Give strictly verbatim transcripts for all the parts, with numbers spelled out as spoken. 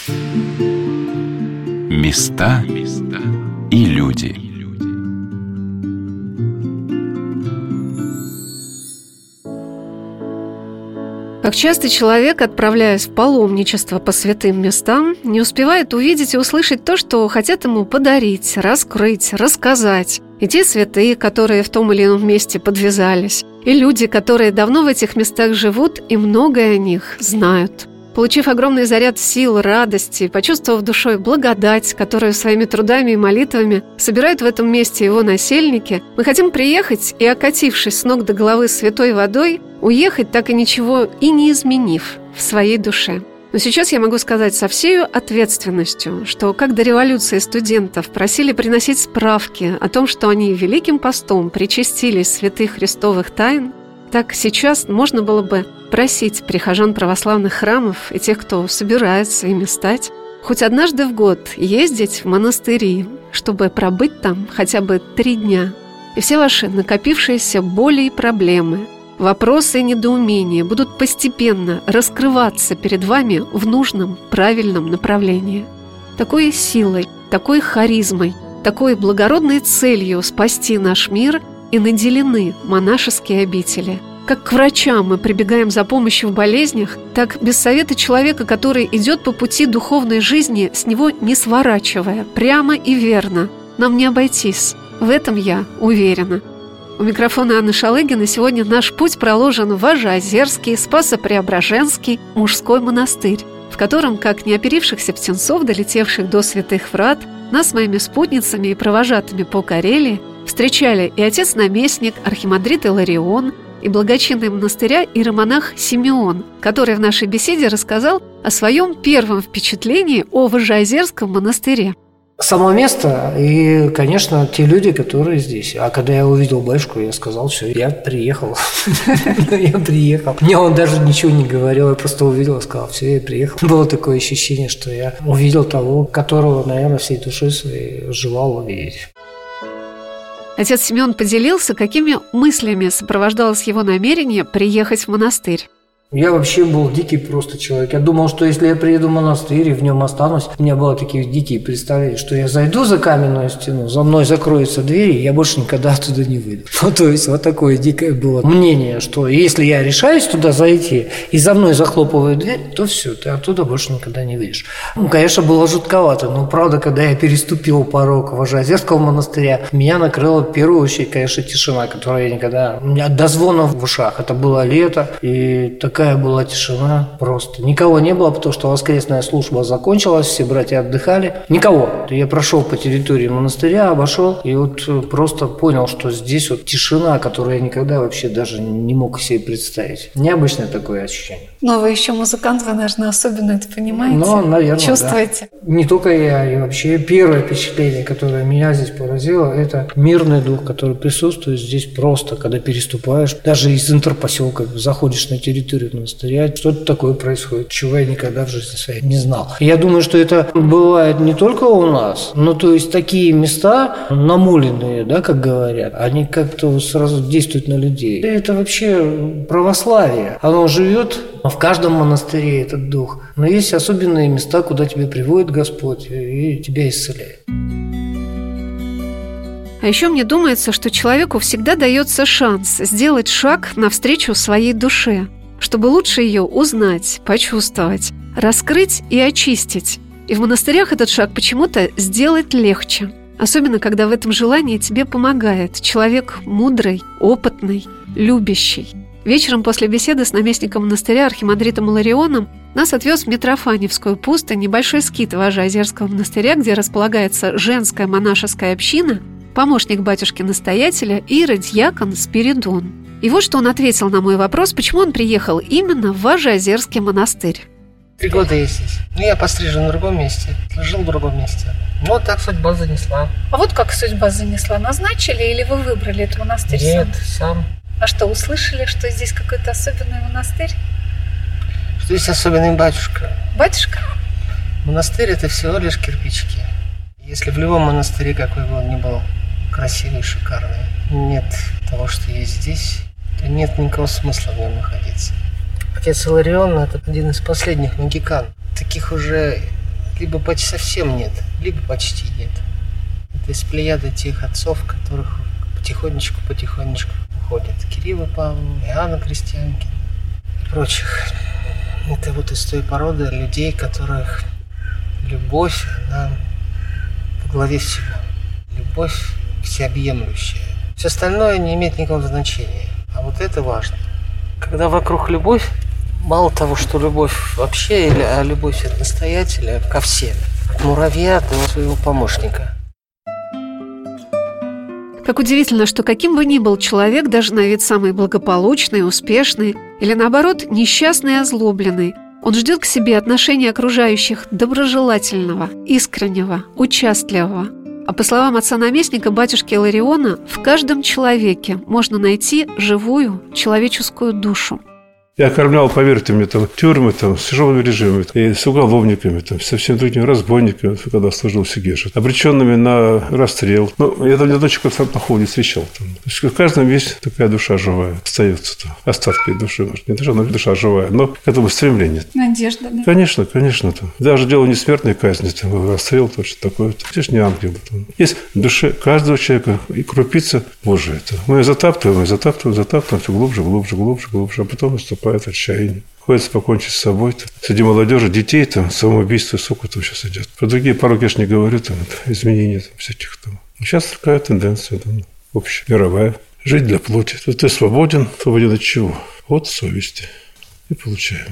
Места и люди. Как часто человек, отправляясь в паломничество по святым местам, не успевает увидеть и услышать то, что хотят ему подарить, раскрыть, рассказать. И те святые, которые в том или ином месте подвязались, и люди, которые давно в этих местах живут и многое о них знают. Получив огромный заряд сил, радости, почувствовав душой благодать, которую своими трудами и молитвами собирают в этом месте его насельники, мы хотим приехать и, окатившись с ног до головы святой водой, уехать, так и ничего и не изменив в своей душе. Но сейчас я могу сказать со всей ответственностью, что как до революции студентов просили приносить справки о том, что они Великим постом причастились святых христовых тайн, так сейчас можно было бы просить прихожан православных храмов и тех, кто собирается ими стать, хоть однажды в год ездить в монастыри, чтобы пробыть там хотя бы три дня. И все ваши накопившиеся боли и проблемы, вопросы и недоумения будут постепенно раскрываться перед вами в нужном, правильном направлении. Такой силой, такой харизмой, такой благородной целью спасти наш мир и наделены монашеские обители. Как к врачам мы прибегаем за помощью в болезнях, так без совета человека, который идет по пути духовной жизни, с него не сворачивая, прямо и верно, нам не обойтись. В этом я уверена. У микрофона Анны Шалыгина сегодня наш путь проложен в Важеозерский Спасо-Преображенский мужской монастырь, в котором, как неоперившихся птенцов, долетевших до святых врат, нас с моими спутницами и провожатыми по Карелии встречали и отец-наместник, архимандрит Иларион, и благочинный монастыря иеромонах Симеон, который в нашей беседе рассказал о своем первом впечатлении о Важеозерском монастыре. Само место и, конечно, те люди, которые здесь. А когда я увидел батюшку, я сказал, все, я приехал. Я приехал. Мне он даже ничего не говорил, я просто увидел и сказал, все, я приехал. Было такое ощущение, что я увидел того, которого, наверное, всей душой своей желал увидеть. Отец Симеон поделился, какими мыслями сопровождалось его намерение приехать в монастырь. Я вообще был дикий просто человек. Я думал, что если я приеду в монастырь и в нем останусь, у меня было такие дикие представления, что я зайду за каменную стену, за мной закроются двери, и я больше никогда оттуда не выйду. Ну, то есть, вот такое дикое было мнение, что если я решаюсь туда зайти, и за мной захлопывают дверь, то все, ты оттуда больше никогда не выйдешь. Ну, конечно, было жутковато, но, правда, когда я переступил порог Важеозерского монастыря, меня накрыла в первую очередь, конечно, тишина, которая я никогда... У меня до звона в ушах. Это было лето, и так Такая была тишина просто. Никого не было, потому что воскресная служба закончилась, все братья отдыхали. Никого. Я прошел по территории монастыря, обошел, и вот просто понял, что здесь вот тишина, которую я никогда вообще даже не мог себе представить. Необычное такое ощущение. Но вы еще музыкант, вы, наверное, особенно это понимаете. Ну, наверное, чувствуете. Да. Не только я, и вообще первое впечатление, которое меня здесь поразило, это мирный дух, который присутствует здесь просто, когда переступаешь. Даже из интерпоселка заходишь на территорию монастыря, что-то такое происходит, чего я никогда в жизни своей не знал. Я думаю, что это бывает не только у нас, но то есть такие места намоленные, да, как говорят, они как-то сразу действуют на людей. Это вообще православие. Оно живет в каждом монастыре, этот дух. Но есть особенные места, куда тебя приводит Господь и тебя исцеляет. А еще мне думается, что человеку всегда дается шанс сделать шаг навстречу своей душе, чтобы лучше ее узнать, почувствовать, раскрыть и очистить. И в монастырях этот шаг почему-то сделать легче. Особенно, когда в этом желании тебе помогает человек мудрый, опытный, любящий. Вечером после беседы с наместником монастыря архимандритом Иларионом нас отвез в Митрофаневскую пустынь, небольшой скит Важеозерского монастыря, где располагается женская монашеская община, помощник батюшки-настоятеля иеродьякон Спиридон. И вот что он ответил на мой вопрос, почему он приехал именно в Важеозерский монастырь. Три года я здесь. Ну, я пострижен в другом месте, жил в другом месте. Ну, вот так судьба занесла. А вот как судьба занесла? Назначили или вы выбрали этот монастырь сам? Нет, сам. А что, услышали, что здесь какой-то особенный монастырь? Что здесь особенный батюшка. Батюшка? Монастырь – это всего лишь кирпичики. Если в любом монастыре, какой бы он ни был, красивый, шикарный, нет того, что есть здесь, то нет никакого смысла в нем находиться. Отец Иларион – это один из последних магикан. Таких уже либо почти совсем нет, либо почти нет. Это из плеяды тех отцов, которых потихонечку-потихонечку уходят. Кирилла Павлова, Иоанна Крестьянкина и прочих. Это вот из той породы людей, которых любовь, она во главе всего. Любовь всеобъемлющая. Все остальное не имеет никакого значения. А вот это важно. Когда вокруг любовь, мало того, что любовь вообще, а любовь от настоятеля ко всем. От муравья до своего помощника. Как удивительно, что каким бы ни был человек, даже на вид самый благополучный, успешный, или наоборот, несчастный и озлобленный, он ждет к себе отношения окружающих доброжелательного, искреннего, участливого. А по словам отца-наместника, батюшки Илариона, в каждом человеке можно найти живую человеческую душу. Я кормлял, поверьте мне, там, тюрьмы там, с тяжелыми режимами, и с уголовниками, там, со всеми другими разбойниками, когда служил в Сегеже, обреченными на расстрел. Ну, я там ни одного человека плохого не встречал. Там. То есть в каждом есть такая душа живая, остается там, остатки души, может, не душа, но душа живая, но к этому стремление. Надежда, да? Конечно, конечно. Там. Даже дело не смертной казни, там, расстрел, то, что такое. Здесь не ангелы. Там. Есть в душе каждого человека и крупица Божия. Там. Мы ее затаптываем, затаптываем, затаптываем все глубже, глубже, глубже, глубже, а потом наступает отчаяние. Хочется покончить с собой. Там. Среди молодежи, детей, там, самоубийство, сука, там сейчас идет. Про другие пороки я ж не говорю, там, изменения там, всяких там. Сейчас такая тенденция, там, общая, мировая. Жить для плоти. Ты свободен, свободен от чего? От совести. И получаем.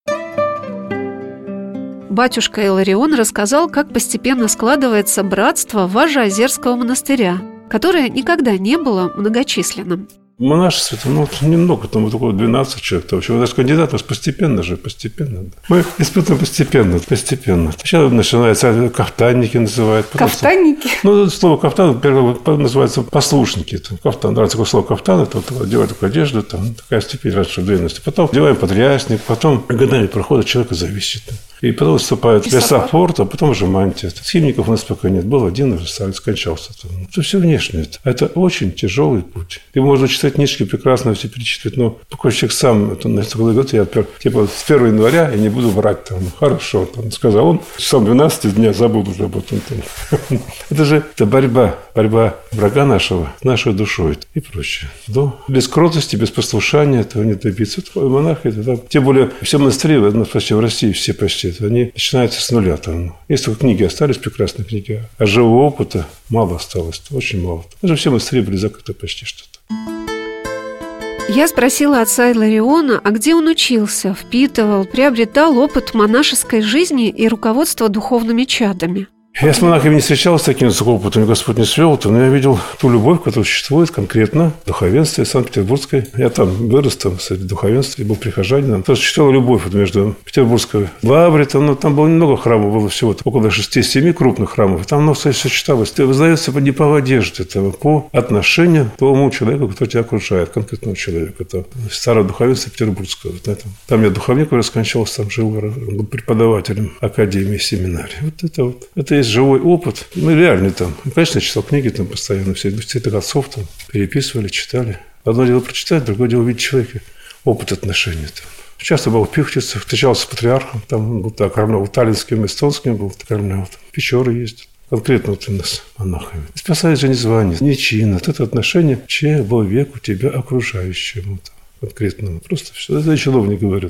Батюшка Иларион рассказал, как постепенно складывается братство Важеозерского монастыря, которое никогда не было многочисленным. Монашество, ну, немного, там, вот около двенадцать человек. Там, вообще, даже кандидатов постепенно же, постепенно. Да. Мы испытываем постепенно, постепенно. Сейчас начинается, кафтанники называют. Кафтанники? Что, ну, слово кафтан, первое, называется послушники. Там, кафтан, нравится такое слово кафтан, это вот, одевают такую одежду, там, такая степень раньше в древности. Потом одеваем подрясник, потом годами проходит, человека зависит. И потом выступает лесофорт, а потом уже мантия. Схимников у нас пока нет. Был один, уже скончался. Это все внешнее. Это очень тяжелый путь. Его можно читать книжки, прекрасно все перечитывать, но какой человек сам, это, на год я, типа, с первого января я не буду врать. Там, хорошо, там, сказал он, часом двенадцати дня забуду об этом. Там. Это же это борьба, борьба врага нашего с нашей душой и прочее. Но без кротости, без послушания этого не добиться. Это монахи, это, да. Тем более все монастыри, почти в России все почти, это, они начинаются с нуля. Там. Есть только книги остались, прекрасные книги, а живого опыта мало осталось, очень мало. Даже все монастыри были закрыты почти что-то. Я спросила отца Илариона, а где он учился, впитывал, приобретал опыт монашеской жизни и руководства духовными чадами. Я с монахами не встречался с таким опытом, Господь не свел, но я видел ту любовь, которая существует конкретно в духовенстве Санкт-Петербургской. Я там вырос, там, среди духовенства, и был прихожанином. Там существовала любовь вот между Петербургской лаврой, там, ну, там было немного храмов, было всего около шести-семи крупных храмов. Там оно все сочеталось. Ты вызнается не по одежде, это по отношению к тому человеку, который тебя окружает, конкретного человека. Это старое духовенство Петербургского. Вот там я духовник уже скончался, там жил, был преподавателем академии, семинарии. Вот это вот. Это есть живой опыт, ну, реальный там. Ну, конечно, я читал книги там постоянно, все, все это отцов там переписывали, читали. Одно дело прочитать, другое дело увидеть человека, опыт отношений там. Часто был в Пихтице, встречался с патриархом, там он был так, кормлял таллинским, эстонским был, кормлял, там, Печоры ездил. Конкретно вот у нас монахами. Спасает же не звание, не чин, вот это отношение к человеку, тебя окружающему, там, конкретному. Просто все, это чиновник говорит.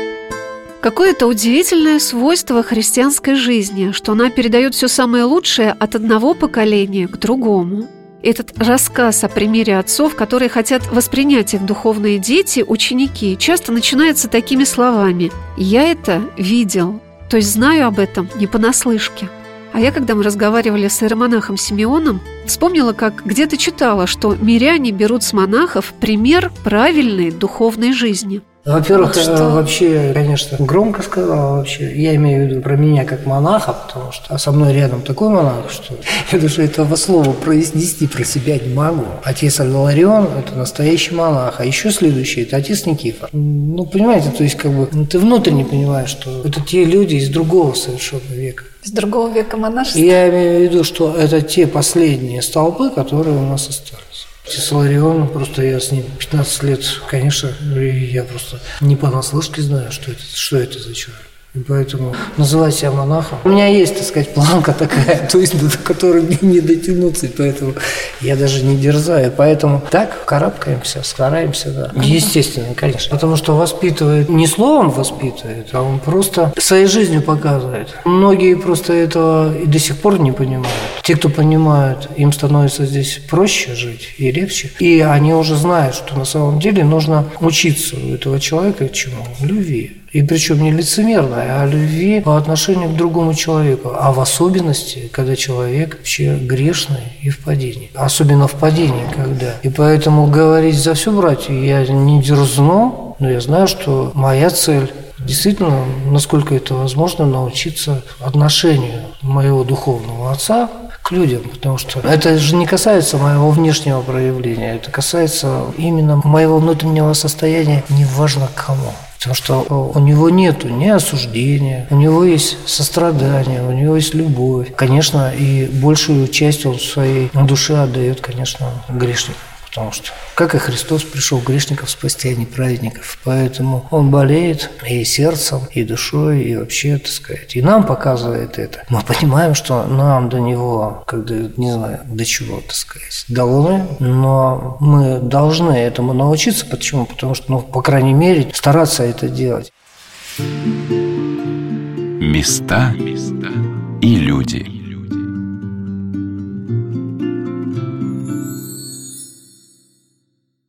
Какое-то удивительное свойство христианской жизни, что она передает все самое лучшее от одного поколения к другому. Этот рассказ о примере отцов, которые хотят воспринять их духовные дети, ученики, часто начинается такими словами: «Я это видел», то есть знаю об этом не понаслышке. А я, когда мы разговаривали с иеромонахом Симеоном, вспомнила, как где-то читала, что миряне берут с монахов пример правильной духовной жизни. Во-первых, Вот что... вообще, конечно, громко сказал вообще. Я имею в виду про меня как монаха, потому что со мной рядом такой монах, что я даже этого слова произнести про себя не могу. Отец Иларион – это настоящий монах, а еще следующий – это отец Никифор. Ну, понимаете, то есть как бы ну, ты внутренне понимаешь, что это те люди из другого совершенно века. Из другого века монашества? Я имею в виду, что это те последние столпы, которые у нас остались. Отец Иларион, просто я с ним пятнадцать лет, конечно, я просто не понаслышке знаю, что это, что это за человек. И поэтому называть себя монахом. У меня есть, так сказать, планка такая, то есть до которой мне не дотянуться, и поэтому я даже не дерзаю. Поэтому так карабкаемся, стараемся, да. Естественно, конечно. Потому что воспитывает, не словом воспитывает, а он просто своей жизнью показывает. Многие просто этого и до сих пор не понимают. Те, кто понимают, им становится здесь проще жить и легче. И они уже знают, что на самом деле нужно учиться у этого человека чему? Любви. И причем не лицемерной, а любви по отношению к другому человеку. А в особенности, когда человек вообще грешный и в падении. Особенно в падении, когда. И поэтому говорить за все, братья, я не дерзну, но я знаю, что моя цель действительно, насколько это возможно, научиться отношению моего духовного отца к людям, потому что это же не касается моего внешнего проявления, это касается именно моего внутреннего состояния, неважно кому. Потому что у него нету ни осуждения, у него есть сострадание, у него есть любовь. Конечно, и большую часть он своей душе отдает, конечно, грешникам. Потому что, как и Христос пришел грешников спасти, а не праведников. Поэтому он болеет и сердцем, и душой, и вообще, так сказать. И нам показывает это. Мы понимаем, что нам до него, когда, не знаю, до чего, так сказать, до Луны, но мы должны этому научиться. Почему? Потому что, ну, по крайней мере, стараться это делать. Места и люди.